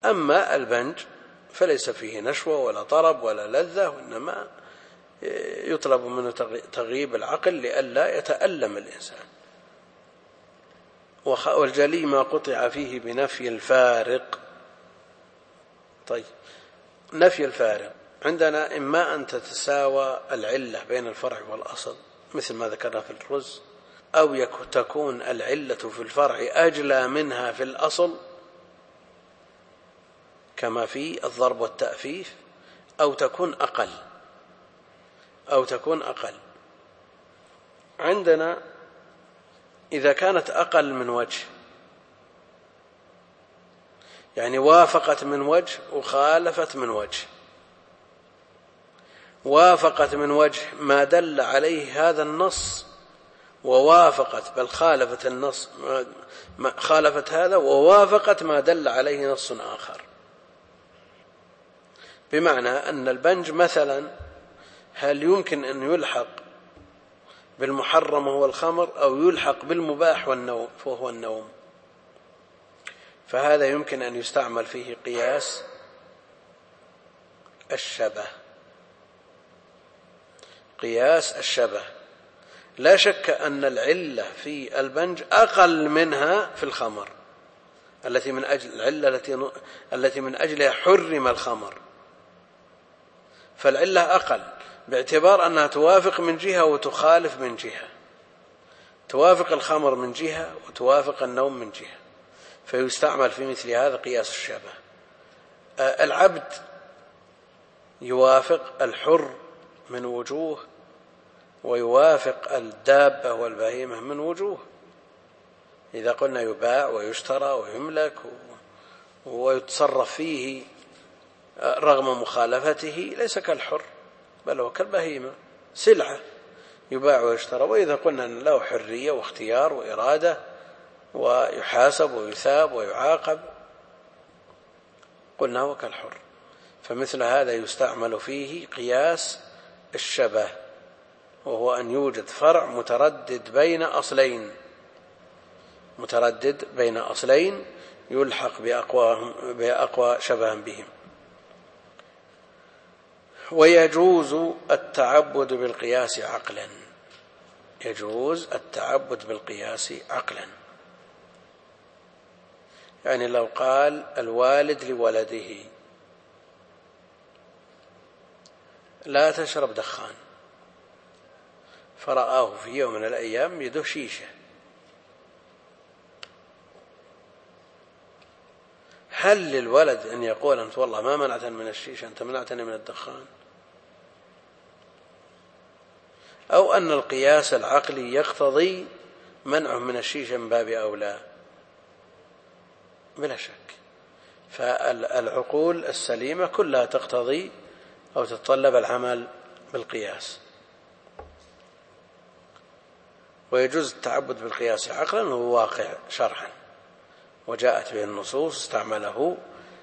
أما البنج فليس فيه نشوة ولا طرب ولا لذة، وإنما يطلب منه تغييب العقل لئلا يتألم الإنسان. والجلي ما قطع فيه بنفي الفارق. طيب، نفي الفارق عندنا إما أن تتساوى العلة بين الفرع والأصل مثل ما ذكرنا في الرز، أو تكون العلة في الفرع أجلى منها في الأصل كما في الضرب والتأفيف، أو تكون أقل. عندنا إذا كانت أقل من وجه، يعني وافقت من وجه وخالفت من وجه، وافقت من وجه ما دل عليه هذا النص ووافقت، بل خالفت النص، خالفت هذا ووافقت ما دل عليه نص آخر. بمعنى أن البنج مثلا هل يمكن أن يلحق بالمحرم وهو الخمر، أو يلحق بالمباح وهو النوم؟ فهذا يمكن أن يستعمل فيه قياس الشبه. لا شك أن العلة في البنج أقل منها في الخمر، التي من أجلها حرم الخمر، فالعلة أقل باعتبار أنها توافق من جهة وتخالف من جهة، توافق الخمر من جهة وتوافق النوم من جهة، فيستعمل في مثل هذا قياس الشبه. العبد يوافق الحر من وجوه، ويوافق الدابة والبهيمة من وجوه. إذا قلنا يباع ويشترى ويملك ويتصرف فيه رغم مخالفته، ليس كالحر بل هو كالبهيمة، سلعة يباع ويشترى. وإذا قلنا أن له حرية واختيار وإرادة ويحاسب ويثاب ويعاقب، قلنا هو كالحر. فمثل هذا يستعمل فيه قياس الشبه، وهو أن يوجد فرع متردد بين أصلين يلحق بأقوى شبه بهم. ويجوز التعبد بالقياس عقلا. يعني لو قال الوالد لولده لا تشرب دخان، فرآه في يوم من الأيام يده شيشة، هل للولد أن يقول أنت والله ما منعتني من الشيشة، أنت منعتني من الدخان؟ أو أن القياس العقلي يقتضي منعه من الشيشة من باب أولى؟ بلا شك. فالعقول السليمة كلها تقتضي أو تتطلب العمل بالقياس. ويجوز التعبد بالقياس عقلا، وهو واقع شرعا، وجاءت به النصوص استعمله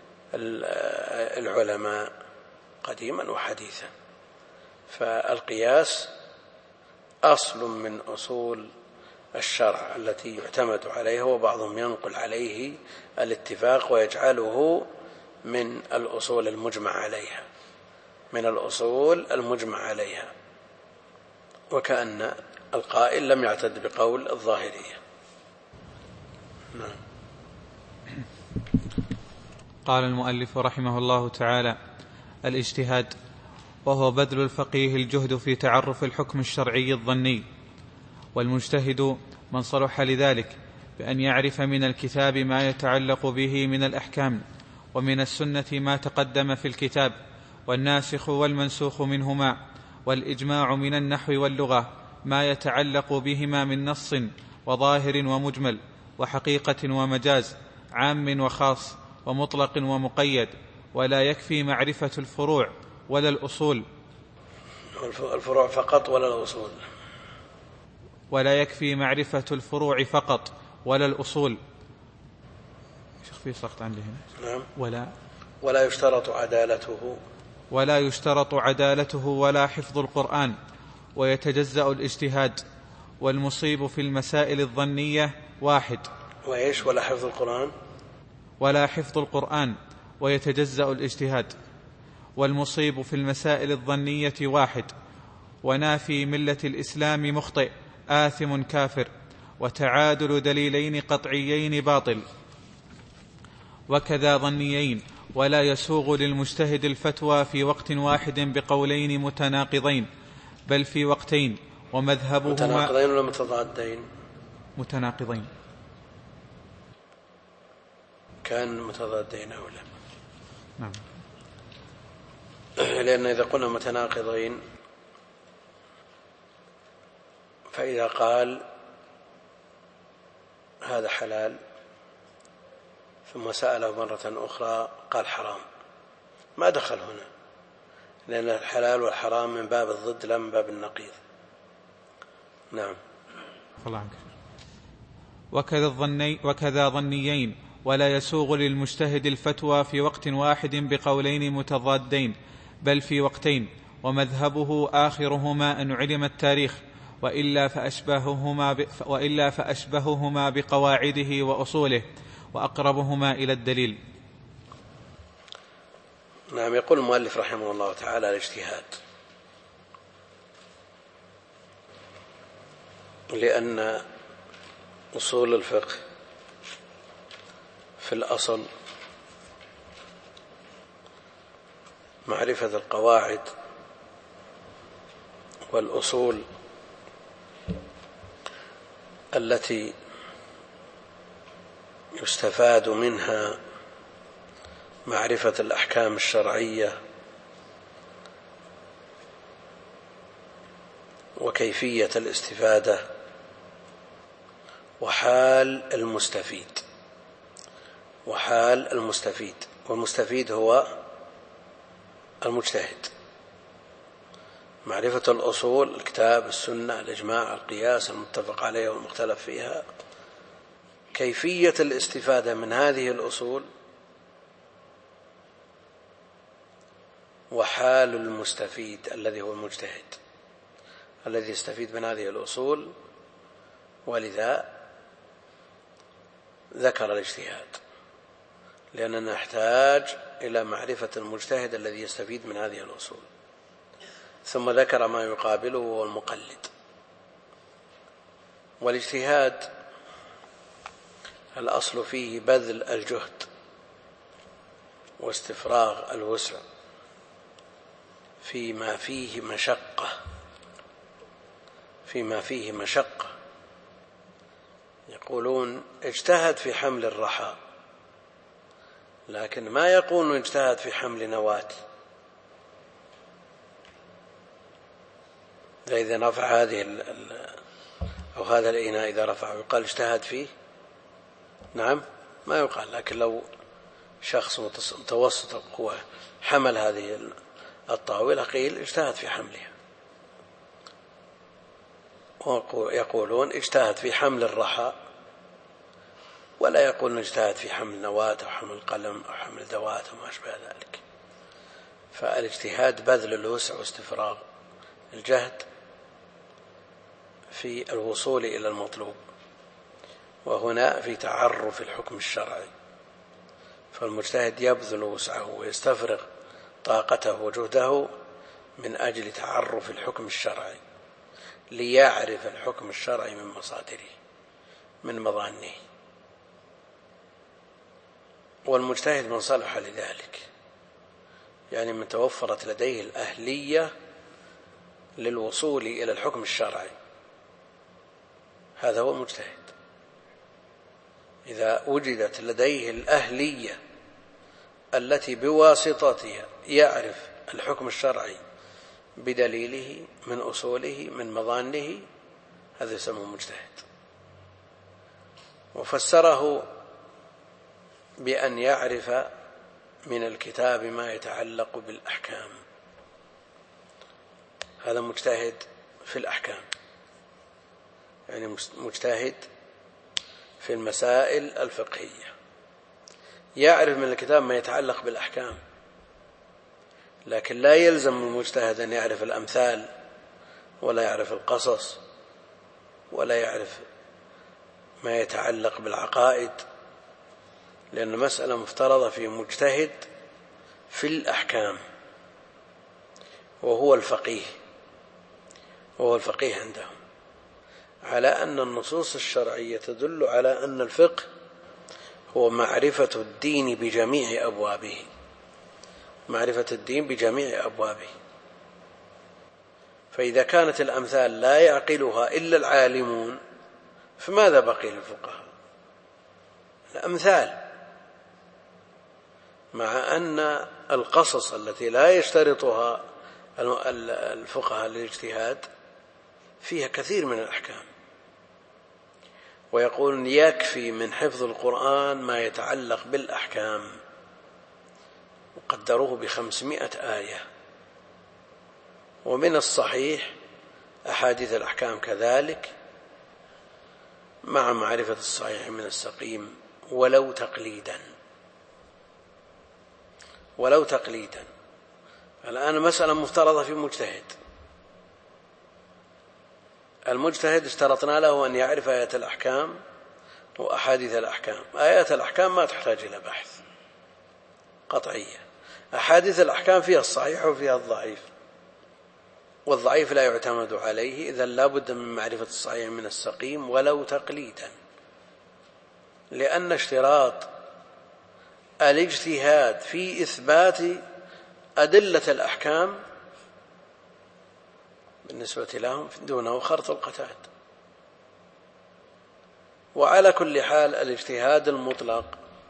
العلماء قديما وحديثا. فالقياس أصل من أصول الشرع التي يعتمد عليها، وبعضهم ينقل عليه الاتفاق ويجعله من الأصول المجمع عليها، وكأن القائل لم يعتد بقول الظاهرية. نعم. قال المؤلف رحمه الله تعالى: الاجتهاد، وهو بذل الفقيه الجهد في تعرف الحكم الشرعي الظني. والمجتهد من صلح لذلك بأن يعرف من الكتاب ما يتعلق به من الأحكام، ومن السنة ما تقدم في الكتاب، والناسخ والمنسوخ منهما، والإجماع من النحو واللغة ما يتعلق بهما من نص وظاهر ومجمل وحقيقة ومجاز، عام وخاص، ومطلق ومقيد. ولا يكفي معرفة الفروع ولا الأصول. الفروع فقط ولا الأصول. ولا يكفي معرفة الفروع فقط ولا الأصول. شيخ في سقط عندي هنا. نعم. ولا يشترط عدالته ولا حفظ القرآن. ويتجزأ الاجتهاد. والمصيب في المسائل الظنية واحد. وإيش؟ ولا حفظ القرآن. ولا حفظ القرآن. ويتجزأ الاجتهاد. والمصيب في المسائل الظنية واحد، ونافي ملة الإسلام مخطئ آثم كافر، وتعادل دليلين قطعيين باطل. وكذا ظنيين، ولا يسوغ للمجتهد الفتوى في وقت واحد بقولين متناقضين، بل في وقتين، ومذهبهما متناقضين ولا متضادين؟ متناقضين. كان متضادين أو لا؟ نعم. لأن إذا قلنا متناقضين فإذا قال هذا حلال ثم سأله مرة أخرى قال حرام، ما دخل هنا، لأن الحلال والحرام من باب الضد لا من باب النقيض. نعم. الله عنك. وكذا ظنيين، ولا يسوغ للمجتهد الفتوى في وقت واحد بقولين متضادين، بل في وقتين، ومذهبه آخرهما أن علم التاريخ، وإلا فأشبههما بقواعده وأصوله، وأقربهما إلى الدليل. نعم. يقول المؤلف رحمه الله تعالى: الاجتهاد، لأن أصول الفقه في الأصل معرفة القواعد والأصول التي يستفاد منها معرفة الأحكام الشرعية وكيفية الاستفادة وحال المستفيد. والمستفيد هو المجتهد. معرفة الأصول، الكتاب، السنة، الإجماع، القياس، المتفق عليه والمختلف فيها، كيفية الاستفادة من هذه الأصول، وحال المستفيد الذي هو المجتهد الذي يستفيد من هذه الأصول. ولذا ذكر الاجتهاد، لأننا نحتاج إلى معرفة المجتهد الذي يستفيد من هذه الأصول. ثم ذكر ما يقابله وهو المقلد. والاجتهاد الأصل فيه بذل الجهد واستفراغ الوسع فيما فيه مشقة. يقولون اجتهد في حمل الرحى، لكن ما يقولون اجتهد في حمل نواة. إذا رفع هذه أو هذا الإناء إذا رفع يقال اجتهد فيه؟ نعم، ما يقال. لكن لو شخص متوسط القوة حمل هذه الطاولة قيل اجتهد في حملها. ويقولون اجتهد في حمل الرحى، ولا يقولون اجتهد في حمل نواة أو حمل قلم أو حمل دوات وما أشبه ذلك. فالاجتهاد بذل الوسع واستفراغ الجهد في الوصول إلى المطلوب، وهنا في تعرف الحكم الشرعي. فالمجتهد يبذل وسعه ويستفرغ طاقته وجهده من أجل تعرف الحكم الشرعي، ليعرف الحكم الشرعي من مصادره من مظانه. والمجتهد من صلح لذلك، يعني من توفرت لديه الأهلية للوصول إلى الحكم الشرعي، هذا هو المجتهد. إذا وجدت لديه الأهلية التي بواسطتها يعرف الحكم الشرعي بدليله من أصوله من مظانه، هذا يسمى مجتهد. وفسره بأن يعرف من الكتاب ما يتعلق بالأحكام، هذا مجتهد في الأحكام، يعني مجتهد في المسائل الفقهية، يعرف من الكتاب ما يتعلق بالأحكام. لكن لا يلزم المجتهد أن يعرف الأمثال ولا يعرف القصص ولا يعرف ما يتعلق بالعقائد، لأن مسألة مفترضة في مجتهد في الأحكام وهو الفقيه عندهم، على أن النصوص الشرعية تدل على أن الفقه هو معرفة الدين بجميع أبوابه، فإذا كانت الأمثال لا يعقلها إلا العالمون فماذا بقي للفقهاء؟ الأمثال، مع أن القصص التي لا يشترطها الفقهاء للاجتهاد فيها كثير من الأحكام، ويقول يكفي من حفظ القرآن ما يتعلق بالأحكام، وقدروه ب500 آية، ومن الصحيح أحاديث الأحكام كذلك، مع معرفة الصحيح من السقيم ولو تقليدا. الآن مسألة مفترضة في مجتهد، المجتهد اشترطنا له أن يعرف آيات الأحكام وأحاديث الأحكام. آيات الأحكام ما تحتاج إلى بحث قطعية، أحاديث الأحكام فيها الصحيح وفيها الضعيف، والضعيف لا يعتمد عليه، إذن لا بد من معرفة الصحيح من السقيم ولو تقليدا، لأن اشتراط الاجتهاد في إثبات أدلة الأحكام بالنسبة لهم دونه خرط القتاد. وعلى كل حال الاجتهاد المطلق،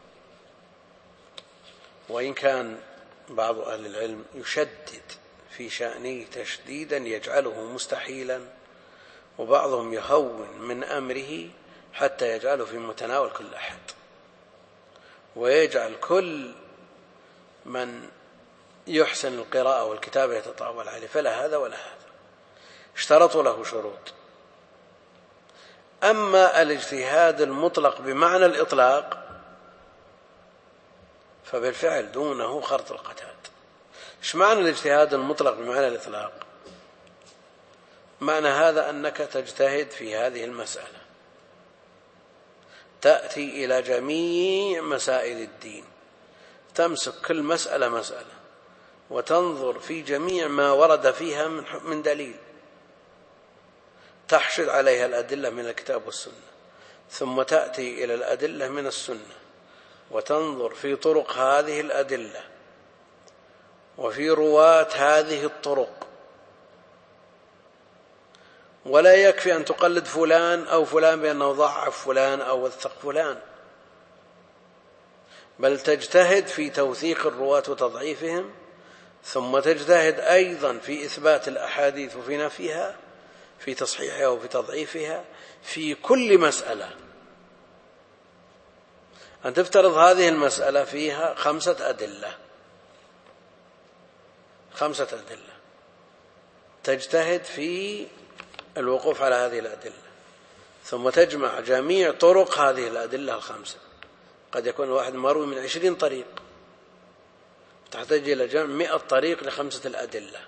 وإن كان بعض أهل العلم يشدد في شأنه تشديدا يجعله مستحيلا، وبعضهم يهون من أمره حتى يجعله في متناول كل أحد، ويجعل كل من يحسن القراءة والكتابة يتطاول عليه، فلا هذا ولا هذا، اشترطوا له شروط. أما الاجتهاد المطلق بمعنى الإطلاق فبالفعل دونه خرط القتاد. ايش معنى الاجتهاد المطلق بمعنى الإطلاق؟ معنى هذا أنك تجتهد في هذه المسألة، تأتي إلى جميع مسائل الدين، تمسك كل مسألة وتنظر في جميع ما ورد فيها من دليل، تحشد عليها الأدلة من الكتاب والسنة، ثم تأتي إلى الأدلة من السنة وتنظر في طرق هذه الأدلة وفي رواة هذه الطرق. ولا يكفي أن تقلد فلان أو فلان بأنه ضعف فلان أو وثق فلان، بل تجتهد في توثيق الرواة وتضعيفهم، ثم تجتهد أيضا في إثبات الأحاديث وفي نفيها، في تصحيحها وفي تضعيفها، في كل مسألة. أن تفترض هذه المسألة فيها 5 أدلة، تجتهد في الوقوف على هذه الأدلة، ثم تجمع جميع طرق هذه الأدلة ال5. قد يكون الواحد مروي من 20 طريق، تحتاج إلى جمع 100 طريق ل5 الأدلة.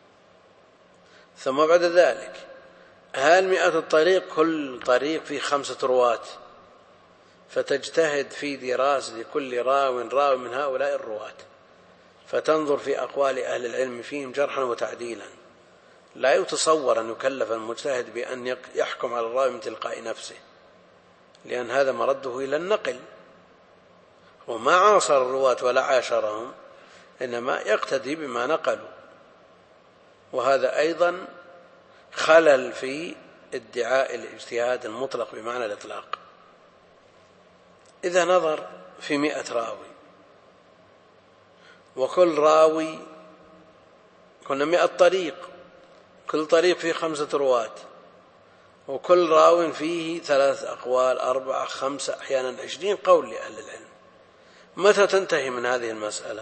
ثم بعد ذلك هل 100 الطريق كل طريق فيه 5 رواة، فتجتهد في دراسة كل راو من هؤلاء الرواة، فتنظر في أقوال أهل العلم فيهم جرحا وتعديلا. لا يتصور أن يكلف المجتهد بأن يحكم على الراوي من تلقاء نفسه، لأن هذا مرده إلى النقل، وما عاصر الرواة ولا عاشرهم، إنما يقتدي بما نقلوا. وهذا أيضا خلل في ادعاء الاجتهاد المطلق بمعنى الإطلاق. إذا نظر في 100 راوي، وكل راوي كنا 100 طريق، كل طريق فيه 5 رواة، وكل راو فيه 3 أقوال 4 5 أحيانا 20 قول لأهل العلم، متى تنتهي من هذه المسألة؟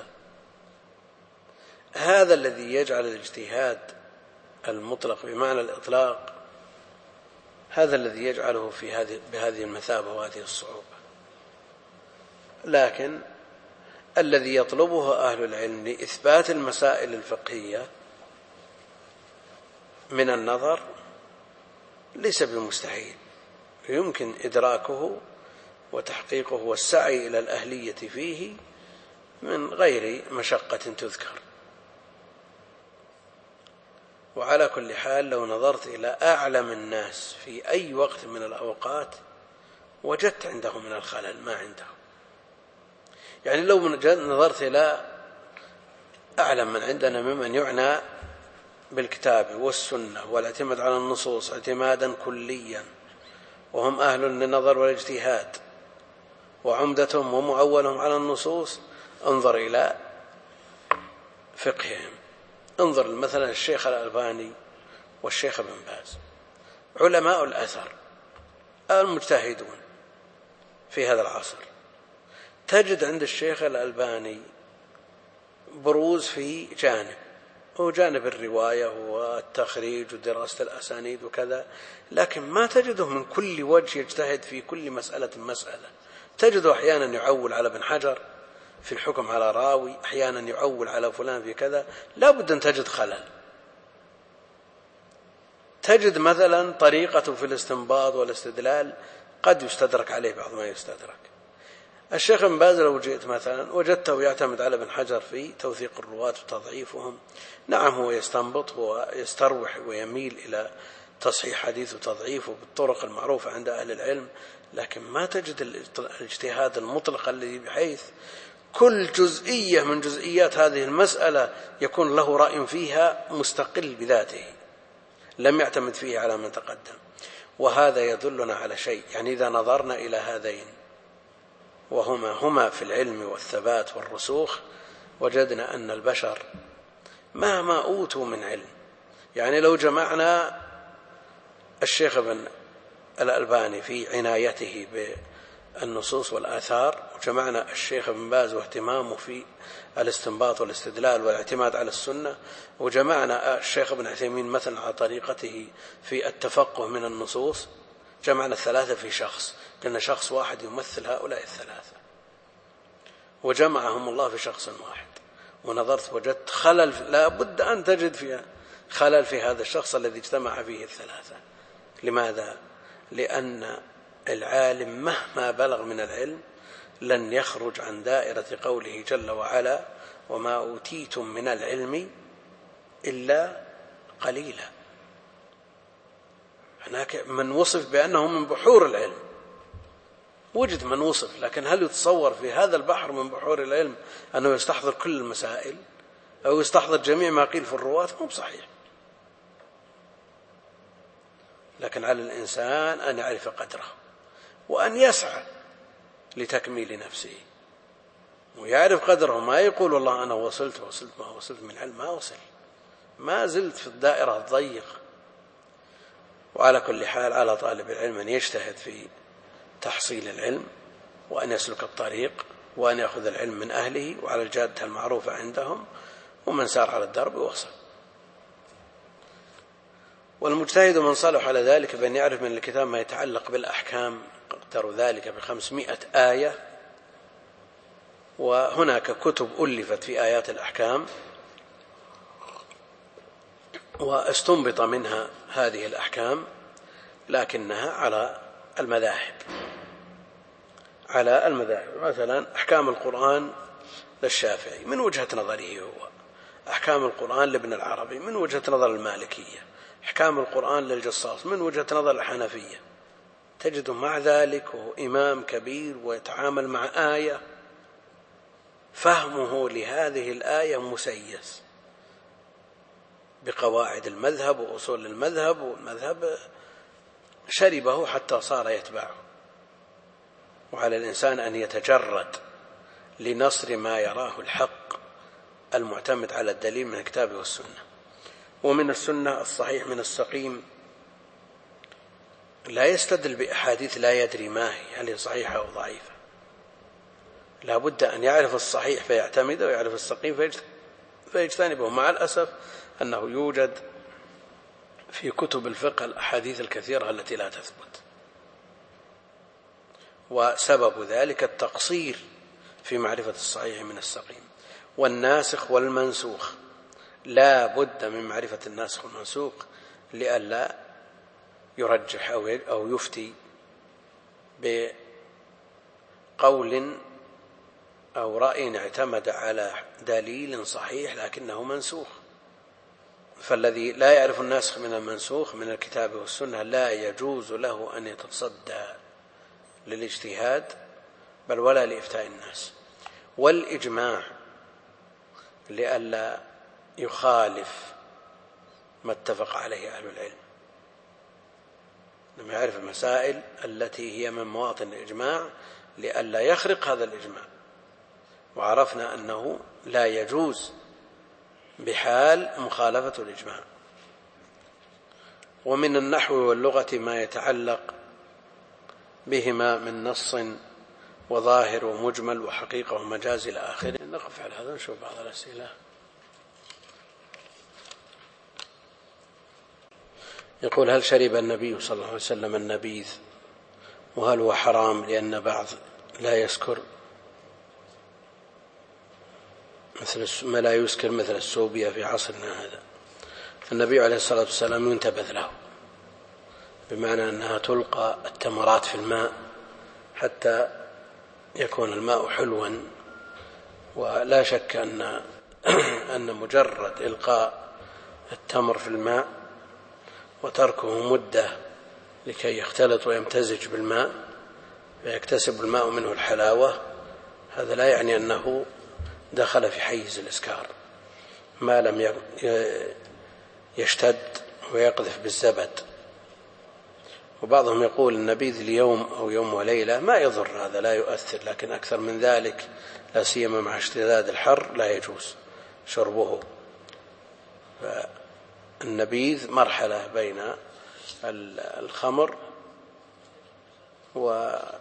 هذا الذي يجعل الاجتهاد المطلق بمعنى الإطلاق، هذا الذي يجعله بهذه المثابة وهذه الصعوبة. لكن الذي يطلبه أهل العلم لإثبات المسائل الفقهية من النظر ليس بمستحيل، يمكن إدراكه وتحقيقه والسعي إلى الأهلية فيه من غير مشقة تذكر. وعلى كل حال لو نظرت إلى أعلم الناس في أي وقت من الأوقات وجدت عندهم من الخلل ما عندهم. يعني لو نظرت إلى أعلم من عندنا ممن يعنى بالكتاب والسنة والاعتماد على النصوص اعتمادا كليا، وهم أهل للنظر والاجتهاد وعمدتهم ومعولهم على النصوص، انظر إلى فقههم. انظر مثلا الشيخ الألباني والشيخ ابن باز، علماء الأثر المجتهدون في هذا العصر. تجد عند الشيخ الألباني بروز في جانب، هو جانب الرواية والتخريج ودراسة الأسانيد وكذا، لكن ما تجده من كل وجه يجتهد في كل مسألة. تجده أحيانا يعول على ابن حجر في الحكم على راوي، أحيانا يعول على فلان في كذا، لا بد أن تجد خلل. تجد مثلا طريقته في الاستنباط والاستدلال قد يستدرك عليه بعض ما يستدرك. الشيخ ابن باز لو جئت مثلا وجدته يعتمد على ابن حجر في توثيق الرواة وتضعيفهم، نعم هو يستنبط ويستروح ويميل إلى تصحيح حديث وتضعيفه بالطرق المعروفة عند أهل العلم، لكن ما تجد الاجتهاد المطلق الذي بحيث كل جزئية من جزئيات هذه المسألة يكون له رأي فيها مستقل بذاته، لم يعتمد فيه على من تقدم. وهذا يدلنا على شيء، يعني إذا نظرنا إلى هذين وهما في العلم والثبات والرسوخ، وجدنا أن البشر مهما أوتوا من علم، يعني لو جمعنا الشيخ ابن الألباني في عنايته بالنصوص والآثار، وجمعنا الشيخ ابن باز واهتمامه في الاستنباط والاستدلال والاعتماد على السنة، وجمعنا الشيخ ابن عثيمين مثلا على طريقته في التفقه من النصوص، جمعنا الثلاثة في شخص، قلنا شخص واحد يمثل هؤلاء الثلاثة، وجمعهم الله في شخص واحد. ونظرت وجدت خلل، لا بد أن تجد فيها خلل في هذا الشخص الذي اجتمع فيه الثلاثة. لماذا؟ لأن العالم مهما بلغ من العلم لن يخرج عن دائرة قوله جل وعلا: وما أوتيتم من العلم إلا قليلا. هناك من وصف بأنه من بحور العلم، وجد من وصف، لكن هل يتصور في هذا البحر من بحور العلم أنه يستحضر كل المسائل أو يستحضر جميع ما قيل في الرواة؟ مو بصحيح. لكن على الإنسان أن يعرف قدره وأن يسعى لتكميل نفسه ويعرف قدره، ما يقول والله أنا وصلت ما وصلت من علم، ما وصل، ما زلت في الدائرة الضيقة. وعلى كل حال على طالب العلم أن يجتهد في تحصيل العلم، وأن يسلك الطريق، وأن يأخذ العلم من أهله وعلى الجادة المعروفة عندهم، ومن سار على الدرب وصل. والمجتهد من صلح على ذلك بأن يعرف من الكتاب ما يتعلق بالأحكام، قدر ذلك ب500 آية، وهناك كتب ألفت في آيات الأحكام واستنبط منها هذه الأحكام، لكنها على المذاهب. مثلا أحكام القرآن للشافعي من وجهة نظره هو، أحكام القرآن لابن العربي من وجهة نظر المالكية، أحكام القرآن للجصاص من وجهة نظر الحنفية. تجد مع ذلك هو إمام كبير ويتعامل مع آية فهمه لهذه الآية مسيس بقواعد المذهب وأصول المذهب، والمذهب شربه حتى صار يتبعه. وعلى الإنسان أن يتجرد لنصر ما يراه الحق المعتمد على الدليل من الكتاب والسنة. ومن السنة الصحيح من السقيم، لا يستدل بأحاديث لا يدري ما هي، هل هي صحيحة أو ضعيفة. لا بد أن يعرف الصحيح فيعتمد، ويعرف السقيم فيجتنبه. مع الأسف أنه يوجد في كتب الفقه الأحاديث الكثيرة التي لا تثبت، وسبب ذلك التقصير في معرفة الصحيح من السقيم. والناسخ والمنسوخ لا بد من معرفة الناسخ والمنسوخ لئلا يرجح أو يفتي قول أو رأي اعتمد على دليل صحيح لكنه منسوخ، فالذي لا يعرف الناسخ من المنسوخ من الكتاب والسنة لا يجوز له أن يتصدى للاجتهاد بل ولا لإفتاء الناس. والإجماع لئلا يخالف ما اتفق عليه أهل العلم، لما يعرف المسائل التي هي من مواطن الإجماع لئلا يخرق هذا الإجماع. وعرفنا أنه لا يجوز بحال مخالفة الإجماع. ومن النحو واللغة ما يتعلق بهما من نص وظاهر ومجمل وحقيقة ومجاز إلى آخره. نقف على هذا نشوف بعض الأسئلة. يقول: هل شرب النبي صلى الله عليه وسلم النبيذ؟ وهل هو حرام لأن بعض لا يسكر مثل ما لا يسكر مثل السوبيا في عصرنا هذا؟ النبي عليه الصلاة والسلام ينتبذ له، بمعنى أنها تلقى التمرات في الماء حتى يكون الماء حلوا. ولا شك أن مجرد إلقاء التمر في الماء وتركه مدة لكي يختلط ويمتزج بالماء فيكتسب الماء منه الحلاوة، هذا لا يعني أنه دخل في حيز الإسكار ما لم يشتد ويقذف بالزبد. وبعضهم يقول النبيذ ليوم أو يوم وليلة ما يضر، هذا لا يؤثر، لكن أكثر من ذلك لا سيما مع اشتداد الحر لا يجوز شربه. فالنبيذ مرحلة بين الخمر وغيره.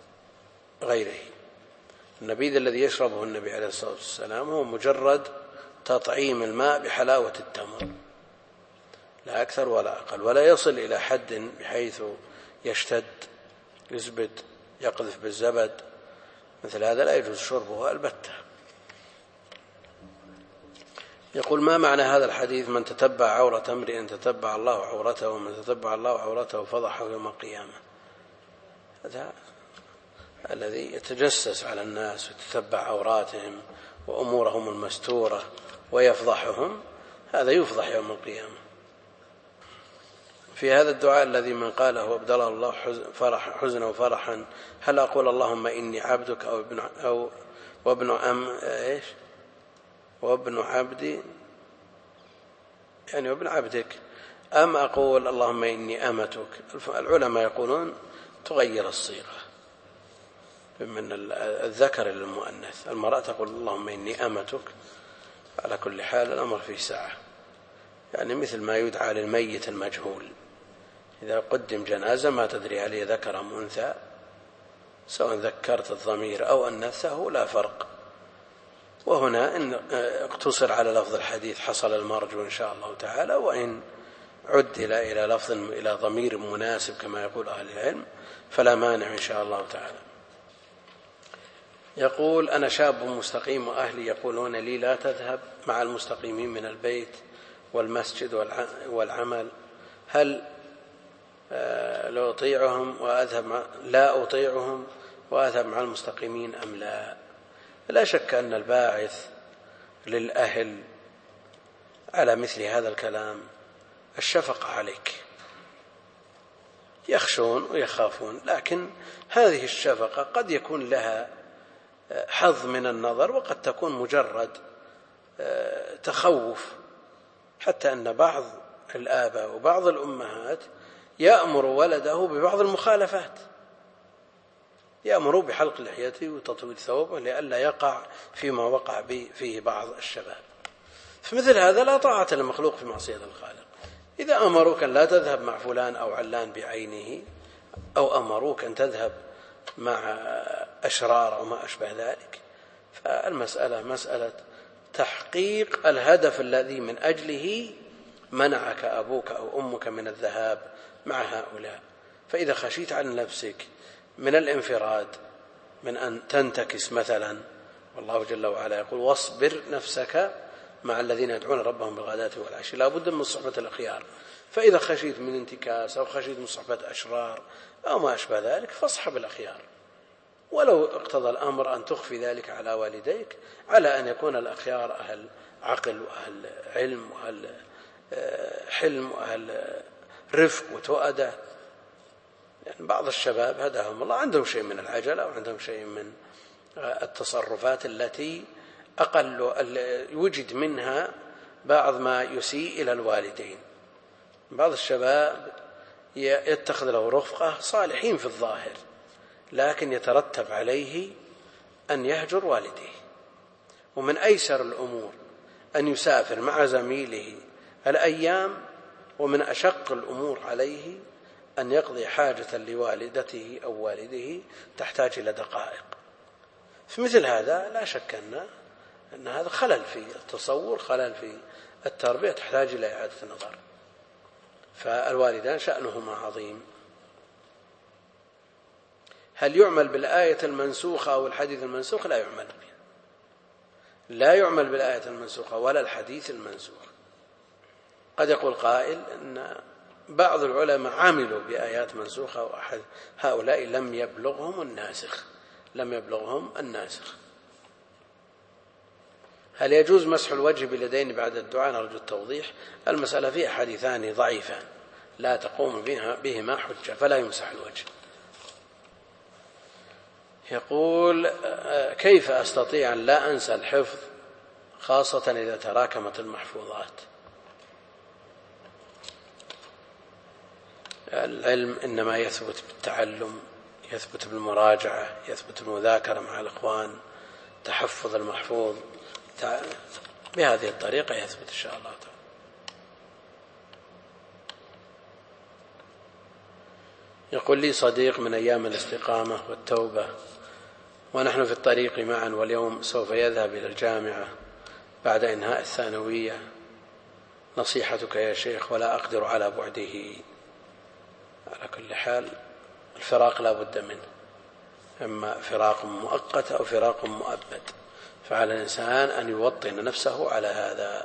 النبيذ الذي يشربه النبي عليه الصلاة والسلام هو مجرد تطعيم الماء بحلاوة التمر، لا أكثر ولا أقل، ولا يصل إلى حد بحيث يشتد يزبد يقذف بالزبد، مثل هذا لا يجوز شربه البتة. يقول: ما معنى هذا الحديث: من تتبع عورة امرئ تتبع الله عورته، ومن تتبع الله عورته فضحه يوم القيامة؟ هذا الذي يتجسس على الناس ويتتبع عوراتهم وأمورهم المستورة ويفضحهم، هذا يفضح يوم القيامة. في هذا الدعاء الذي من قاله وابدله الله حزنا وفرحا، هل أقول اللهم إني عبدك وابن عبدي يعني وابن عبدك، أم أقول اللهم إني أمتك؟ العلماء يقولون تغير الصيغة من الذكر إلى المؤنث، المرأة تقول اللهم إني أمتك. على كل حال الأمر فيه ساعة، يعني مثل ما يدعى للميت المجهول، إذا قدم جنازة ما تدري هل هي ذكر أم أنثى، سواء ذكرت الضمير أو أنثه لا فرق. وهنا إن اقتصر على لفظ الحديث حصل المرجو إن شاء الله تعالى، وإن عدل إلى لفظ إلى ضمير مناسب كما يقول أهل العلم فلا مانع إن شاء الله تعالى. يقول: أنا شاب مستقيم وأهلي يقولون لي لا تذهب مع المستقيمين من البيت والمسجد والعمل، هل لا أطيعهم وأذهب مع المستقيمين أم لا؟ لا شك أن الباعث للأهل على مثل هذا الكلام الشفقة عليك، يخشون ويخافون، لكن هذه الشفقة قد يكون لها حظ من النظر وقد تكون مجرد تخوف، حتى أن بعض الآباء وبعض الأمهات يأمر ولده ببعض المخالفات، يأمر بحلق لحيته وتطويل ثوبه لئلا يقع فيما وقع فيه بعض الشباب. فمثل هذا لا طاعة للمخلوق في معصية الخالق. إذا أمروك أن لا تذهب مع فلان أو علان بعينه، أو أمروك أن تذهب مع أشرار أو ما أشبه ذلك، فالمسألة مسألة تحقيق الهدف الذي من أجله منعك أبوك أو أمك من الذهاب مع هؤلاء. فإذا خشيت عن نفسك من الانفراد، من أن تنتكس مثلا، والله جل وعلا يقول: واصبر نفسك مع الذين يدعون ربهم بالغداة والعشي، لا بد من صحبة الأخيار. فإذا خشيت من انتكاس أو خشيت من صحبة أشرار أو ما أشبه ذلك فاصحب الأخيار ولو اقتضى الأمر أن تخفي ذلك على والديك، على أن يكون الأخيار أهل عقل وأهل علم وأهل حلم وأهل رفق وتؤدة. يعني بعض الشباب هداهم الله عندهم شيء من العجلة وعندهم شيء من التصرفات التي أقل يوجد منها بعض ما يسيء إلى الوالدين. بعض الشباب يتخذ له رفقة صالحين في الظاهر، لكن يترتب عليه أن يهجر والديه. ومن أيسر الأمور أن يسافر مع زميله الأيام، ومن أشق الأمور عليه أن يقضي حاجة لوالدته أو والده تحتاج إلى دقائق. في مثل هذا لا شك أن هذا خلل في التصور، خلل في التربية، تحتاج إلى إعادة النظر. فالوالدان شأنهما عظيم. هل يعمل بالآية المنسوخة أو الحديث المنسوخ؟ لا يعمل بها، لا يعمل بالآية المنسوخة ولا الحديث المنسوخ. قد يقول قائل أن بعض العلماء عملوا بآيات منسوخة وأحد هؤلاء لم يبلغهم الناسخ. هل يجوز مسح الوجه باليدين بعد الدعاء؟ نرجو التوضيح. المسألة فيها حديثان ضعيفان لا تقوم بهما حجة، فلا يمسح الوجه. يقول: كيف أستطيع أن لا أنسى الحفظ خاصة إذا تراكمت المحفوظات؟ العلم إنما يثبت بالتعلم، يثبت بالمراجعة، يثبت بالمذاكرة مع الإخوان، تحفظ المحفوظ بهذه الطريقة يثبت إن شاء الله تعالى. يقول لي صديق من أيام الاستقامة والتوبة ونحن في الطريق معا، واليوم سوف يذهب إلى الجامعة بعد إنهاء الثانوية، نصيحتك يا شيخ ولا أقدر على بعده. على كل حال الفراق لا بد منه، إما فراق مؤقت أو فراق مؤبد، فعلى الإنسان أن يوطن نفسه على هذا.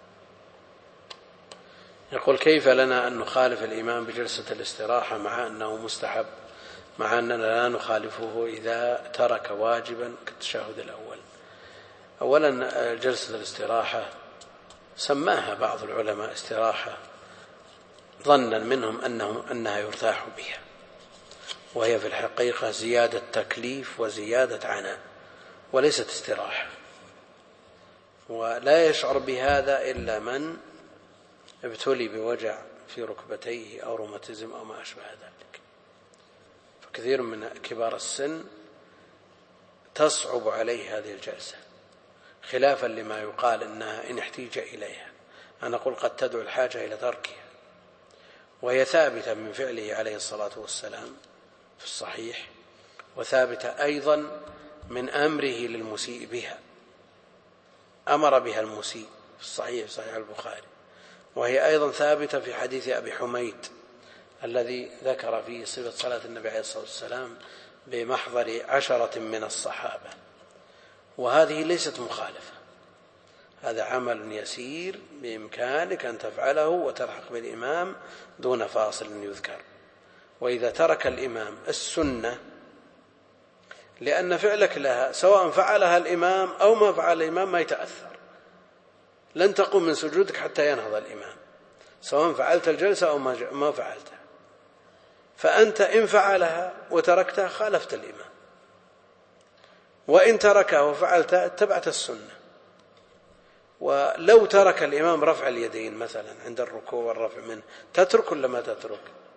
يقول: كيف لنا أن نخالف الإمام بجلسة الاستراحة مع أنه مستحب، مع أننا لا نخالفه إذا ترك واجبا كالتشهد الأول؟ أولا جلسة الاستراحة سماها بعض العلماء استراحة ظنا منهم أنها يرتاح بها، وهي في الحقيقة زيادة تكليف وزيادة عناء، وليست استراحة. ولا يشعر بهذا إلا من ابتلي بوجع في ركبتيه أو روماتيزم أو ما أشبه ذلك. فكثير من كبار السن تصعب عليه هذه الجلسة، خلافا لما يقال إنها إن احتيج إليها. أنا أقول قد تدعو الحاجة إلى تركها، وهي ثابتة من فعله عليه الصلاة والسلام في الصحيح، وثابتة أيضا من أمره للمسيء بها، أمر بها المسيء في الصحيح، في صحيح البخاري. وهي أيضا ثابتة في حديث أبي حميد الذي ذكر فيه صفة صلاة النبي عليه الصلاة والسلام بمحضر 10 من الصحابة. وهذه ليست مخالفة، هذا عمل يسير بإمكانك أن تفعله وتلحق بالإمام دون فاصل يذكر. وإذا ترك الإمام السنة، لأن فعلك لها سواء فعلها الإمام أو ما فعل الإمام ما يتأثر، لن تقوم من سجودك حتى ينهض الإمام، سواء فعلت الجلسة أو ما فعلتها. فأنت إن فعلها وتركتها خالفت الإمام، وإن تركها وفعلتها اتبعت السنة. ولو ترك الإمام رفع اليدين مثلا عند الركوع والرفع منه، تترك ولا ما تترك؟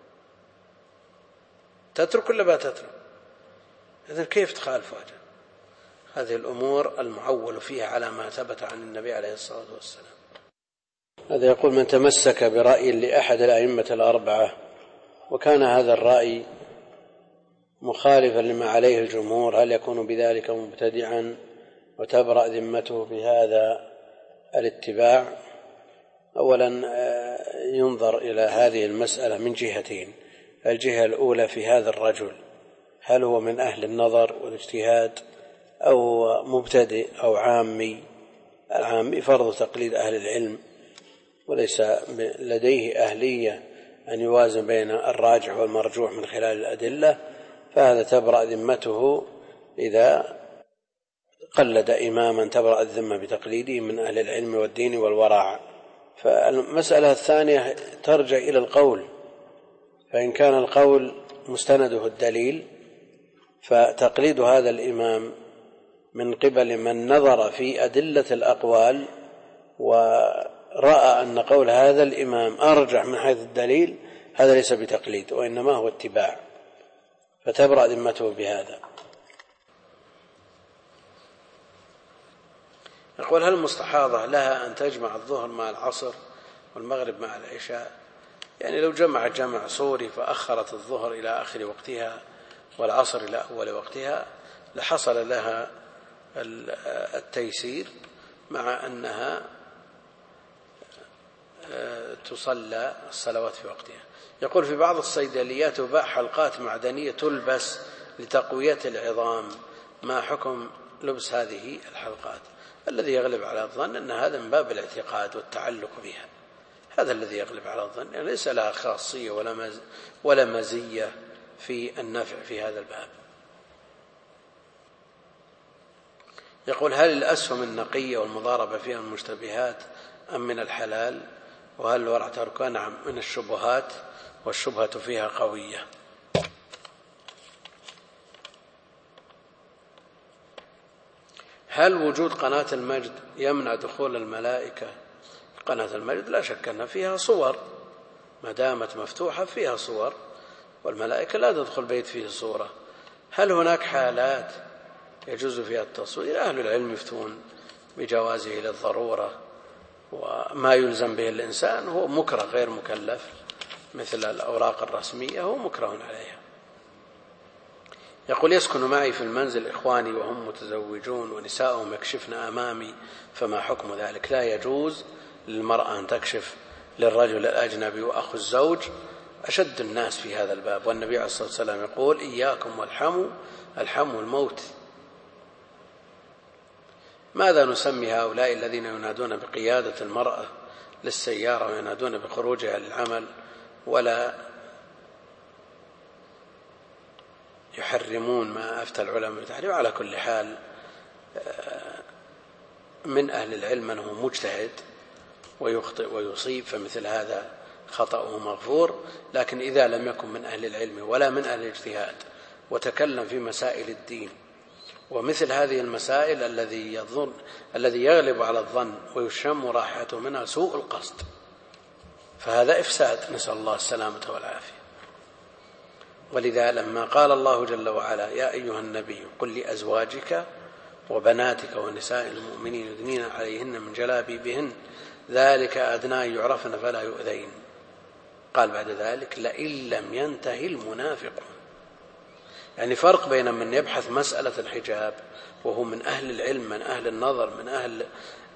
تترك ولا ما تترك؟ إذن كيف تخالف واجب؟ هذه الأمور المعول فيها على ما ثبت عن النبي عليه الصلاة والسلام. هذا يقول: من تمسك برأي لأحد الأئمة الأربعة وكان هذا الرأي مخالفا لما عليه الجمهور، هل يكون بذلك مبتدعا وتبرأ ذمته بهذا الاتباع؟ أولا ينظر إلى هذه المسألة من جهتين. الجهة الأولى في هذا الرجل، هل هو من أهل النظر والاجتهاد أو مبتدئ أو عامي؟ العامي فرض تقليد أهل العلم، وليس لديه أهلية أن يوازن بين الراجح والمرجوح من خلال الأدلة، فهذا تبرأ ذمته إذا قلد إماما تبرأ الذمة بتقليده من أهل العلم والدين والورع. فالمسألة الثانية ترجع إلى القول، فإن كان القول مستنده الدليل فتقليد هذا الإمام من قبل من نظر في أدلة الأقوال ورأى أن قول هذا الإمام أرجح من حيث الدليل، هذا ليس بتقليد وإنما هو اتباع، فتبرأ ذمته بهذا. يقول: هل المستحاضة لها أن تجمع الظهر مع العصر والمغرب مع العشاء؟ يعني لو جمع جمع صوري فأخرت الظهر إلى آخر وقتها والعصر إلى أول وقتها لحصل لها التيسير، مع أنها تصلى الصلوات في وقتها. يقول: في بعض الصيدليات تباع حلقات معدنية تلبس لتقوية العظام، ما حكم لبس هذه الحلقات؟ الذي يغلب على الظن أن هذا من باب الاعتقاد والتعلق بها، هذا الذي يغلب على الظن، يعني ليس لها خاصية ولا مزية في النفع في هذا الباب. يقول: هل الأسهم النقية والمضاربة فيها من المشتبهات أم من الحلال؟ وهل الورع تركها؟ نعم، من الشبهات، والشبهة فيها قوية. هل وجود قناة المجد يمنع دخول الملائكة؟ قناة المجد لا شك أن فيها صور، ما دامت مفتوحة فيها صور، والملائكة لا تدخل بيت فيه صورة. هل هناك حالات يجوز فيها التصوير؟ أهل العلم يفتون بجوازه للضرورة، وما يلزم به الإنسان هو مكره غير مكلف، مثل الأوراق الرسمية هو مكره عليها. يقول: يسكن معي في المنزل إخواني وهم متزوجون ونساءهم يكشفن أمامي، فما حكم ذلك؟ لا يجوز للمرأة أن تكشف للرجل الأجنبي، وأخو الزوج أشد الناس في هذا الباب، والنبي عليه الصلاة والسلام يقول: إياكم والحمو، الحمو الموت. ماذا نسمي هؤلاء الذين ينادون بقيادة المرأة للسيارة وينادون بخروجها للعمل ولا يحرمون ما أفتى العلماء بتحريم؟ على كل حال من أهل العلم من هو مجتهد ويخطئ ويصيب، فمثل هذا خطأه مغفور. لكن إذا لم يكن من أهل العلم ولا من أهل الاجتهاد وتكلم في مسائل الدين، ومثل هذه المسائل الذي يغلب على الظن ويشم رائحته منها سوء القصد، فهذا إفساد، نسأل الله السلامة والعافية. ولذا لما قال الله جل وعلا: يا أيها النبي قل لأزواجك وبناتك ونساء المؤمنين يدنين عليهن من جلابيبهن ذلك أدنى أن يعرفن فلا يؤذين، قال بعد ذلك: لئن لم ينتهي المنافقون. يعني فرق بين من يبحث مسألة الحجاب وهو من أهل العلم، من أهل النظر، من أهل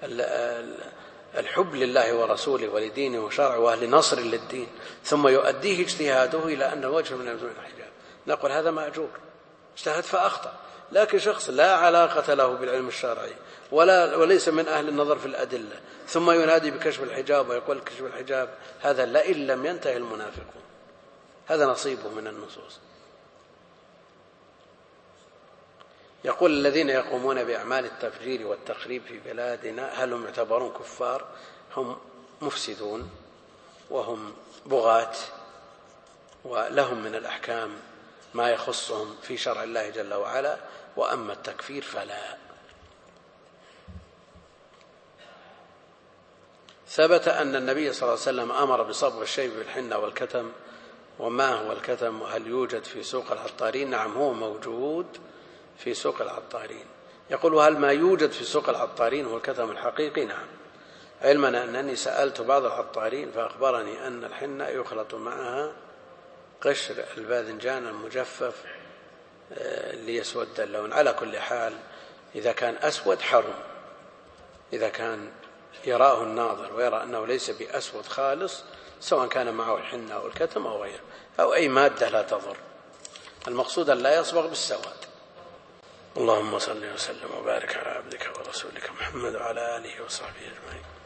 الحب لله ورسوله ولدينه وشرعه وأهل نصر للدين، ثم يؤديه اجتهاده إلى أن وجه من أوجه الحجاب، نقول هذا مأجور، اجتهد فأخطأ. لكن شخص لا علاقة له بالعلم الشرعي وليس من أهل النظر في الأدلة، ثم ينادي بكشف الحجاب ويقول كشف الحجاب، هذا لئن لم ينتهي المنافقون، هذا نصيبه من النصوص. يقول: الذين يقومون بأعمال التفجير والتخريب في بلادنا هل هم يعتبرون كفار؟ هم مفسدون وهم بغاة، ولهم من الأحكام ما يخصهم في شرع الله جل وعلا، وأما التكفير فلا. ثبت أن النبي صلى الله عليه وسلم أمر بصبغ الشيب بالحنة والكتم. وما هو الكتم وهل يوجد في سوق العطارين؟ نعم، هو موجود في سوق العطارين. يقول: وهل ما يوجد في سوق العطارين هو الكتم الحقيقي؟ نعم، علما أنني سألت بعض العطارين فأخبرني أن الحنة يخلط معها قشر الباذنجان المجفف ليسود اللون. على كل حال إذا كان أسود حرم، إذا كان يراه الناظر ويرى أنه ليس بأسود خالص، سواء كان معه الحنة أو الكتم أو غيره أو أي مادة لا تضر، المقصود أن لا يصبغ بالسواد. اللهم صل وسلم وبارك على عبدك ورسولك محمد وعلى آله وصحبه أجمعين.